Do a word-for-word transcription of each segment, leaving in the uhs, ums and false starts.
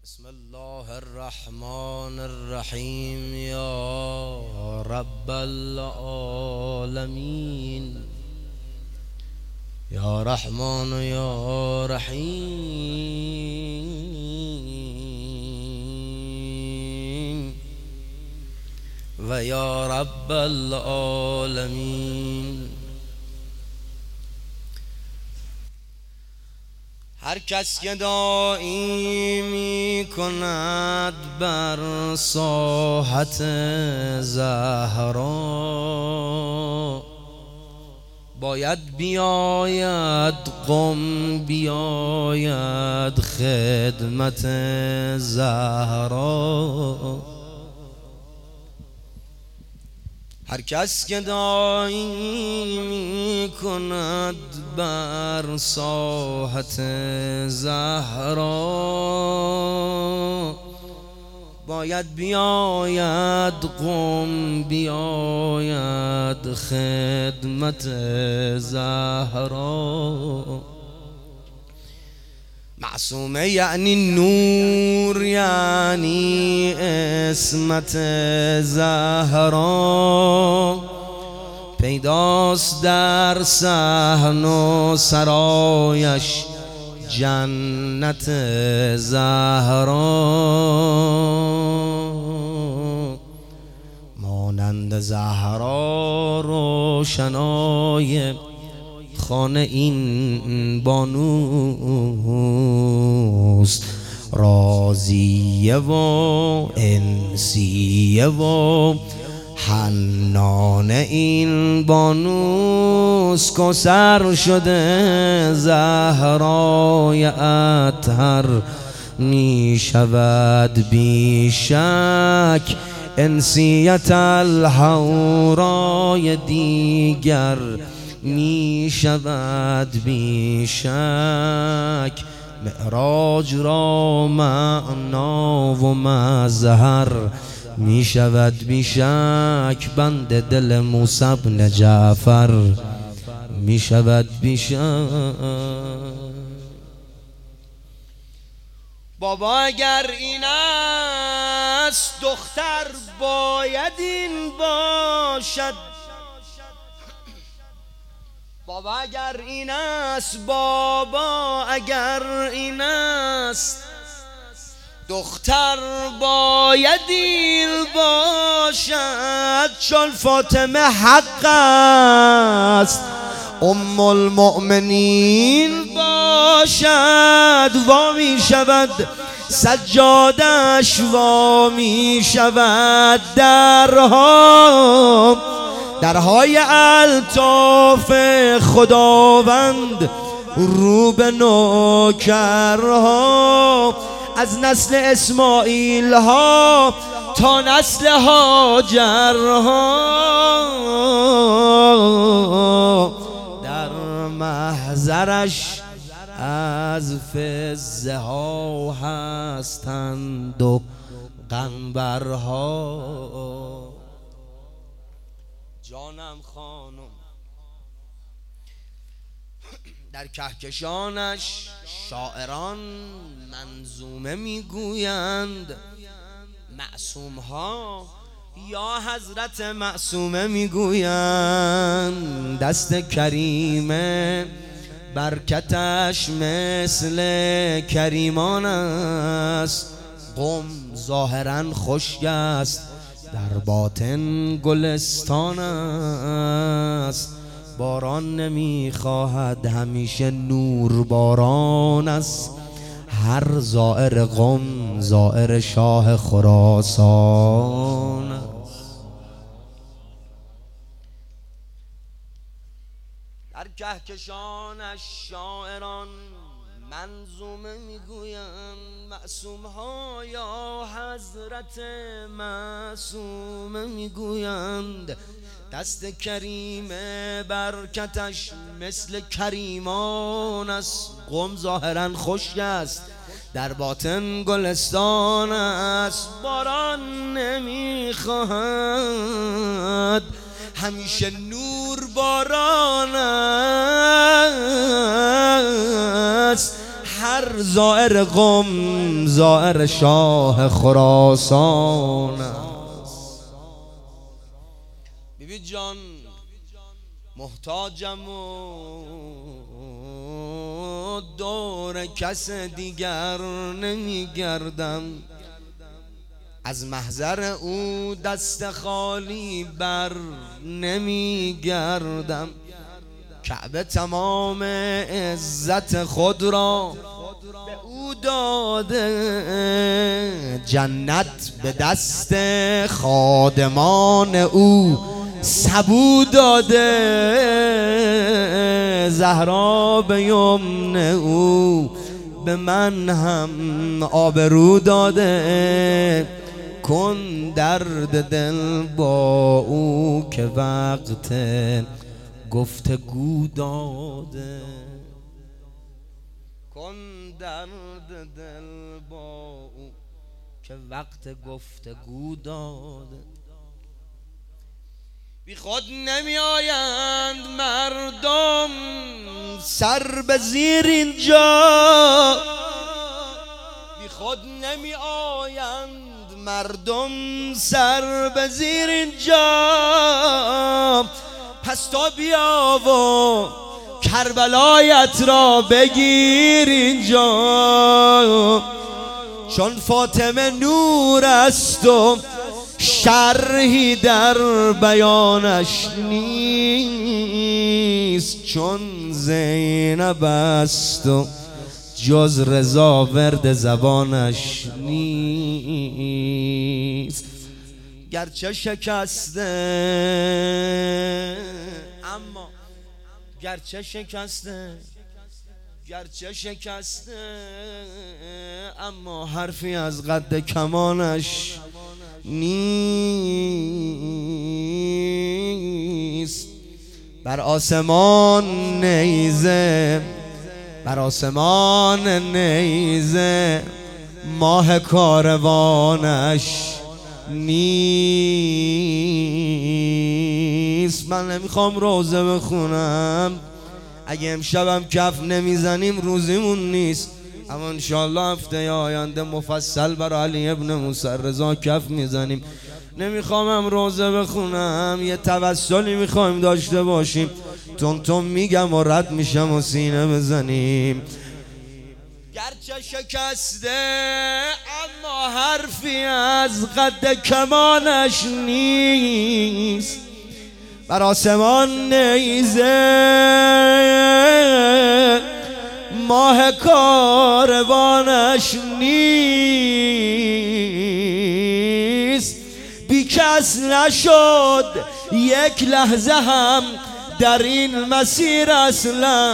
بسم الله الرحمن الرحيم يا رب العالمين يا رحمن يا رحيم ويا رب العالمين. هر کس که داعی می کند بر ساحت زهرا، باید بیاید قم بیاید خدمت زهرا. هر کس که داعی می کند بر ساحت زهرا، باید بیاید قم بیاید خدمت زهرا. معصومه یعنی نور یعنی عصمت زهرا، پیداست در صحن و سرایش جنت زهرا. مانند زهرا روشنای خانه این بانوست، راضیه و انسیه و حنان این بانوست. کوثر شده زهرای اطهر، می شود بی شک انسیت الحورای دیگر، می شود بی شک معراج را معنا و مظهر، می شود بی شک بند دل موسی بن جعفر، می شود بی شک. بابا اگر این است دختر باید این باشد، بابا اگر این است بابا اگر این است دختر باید این باشد. چون فاطمه حق است ام المؤمنین باشد، وا می شود سجادش وا می شود درها، درهای الطاف خداوند رو به نوکرها، از نسل اسماعیل ها تا نسل هاجرها. در محضرش از فضه ها هستند و قنبرها. جانم خانم در کهکشانش شاعران منظومه میگویند، معصوم ها یا حضرت معصومه میگویند. دست کریمه برکتش مثل کریمان است، قم ظاهرا خشک است در باطن گلستان است. باران نمیخواهد همیشه نور باران است، هر زائر قم زائر شاه خراسان است. در کهکشانش شاعران منظومه میگویند، معصوم ها یا حضرت معصومه میگویند. دست کریم برکتش مثل کریمان است، قم ظاهرا خشک است در باطن گلستان است. باران نمیخواهد همیشه نور باران است، زائر زائر قم زائر شاه خراسان است. بیبی جان محتاجم و دور کس دیگر نمیگردم، از محضر او دست خالی بر نمیگردم. کعبه تمام عزت خود را به او داده، جنت به دست خادمان او سبو داده، زهرا به یمن او به من هم آبرو داده. کن درد دل با او که وقت گفتگو داده، کن درد دل با او که وقت گفتگو داده. بی خود نمی آیند مردم سر به زیر اینجا، بی خود نمی آیند مردم سر به زیر اینجا. پس تو بیا و کربلایت را بگیر اینجا، چون فاطمه نور است و شرحی در بیانش نیست، چون زینب است و جز رضا ورد زبانش نیست. گرچه شکسته اما گرچه شکسته گرچه شکسته اما حرفی از قد کمانش نیست. بر آسمان نیزه بر آسمان نیزه ماه کاروانش نیست. من نمیخوام روزه بخونم، اگه امشبم کف نمیزنیم روزیمون نیست، اما انشالله هفته آینده مفصل برای علی ابن موسی رضا کف میزنیم. نمیخوامم روزه بخونم، یه توسلی میخوایم داشته باشیم، تون تون میگم و رد میشم و سینه بزنیم. گرچه شکسته اما حرفی از قد کمانش نیست. بر آسمان نیزه ماه کاروانش نیست. بی کس نشد یک لحظه هم در این مسیر اصلا،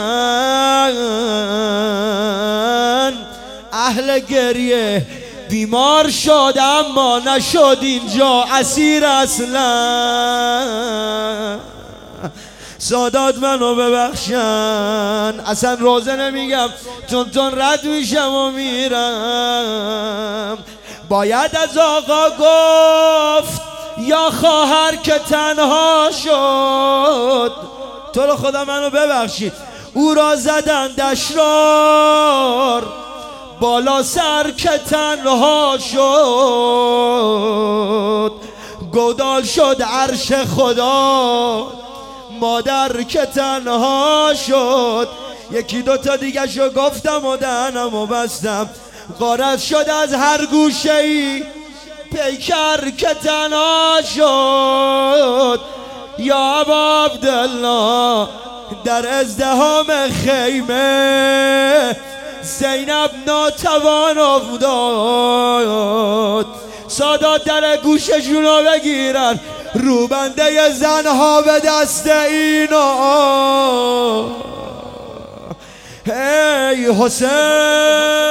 اهل گریه بیمار شد اما نشد اینجا اسیر اصلا. سادات منو ببخشن، اصلا روزه نمیگم چون تون رد میشم و میرم. باید از آقا گفت یا خواهر که تنها شد، تو رو خدا منو ببخشید، او را زدن دشرار بالا سر که تنها شد. گودال شد عرش خدا مادر که تنها شد. یکی دوتا دیگه شو گفتم و دهنم و بستم، غارت شد از هر گوشه ای پیکر که تنها شد. یا ابا عبدالله در ازدحام خیمه زینب ناتوان افتاد. سادات در گوششون رو بگیرن، روبنده زنها به دست اینا. هی حسین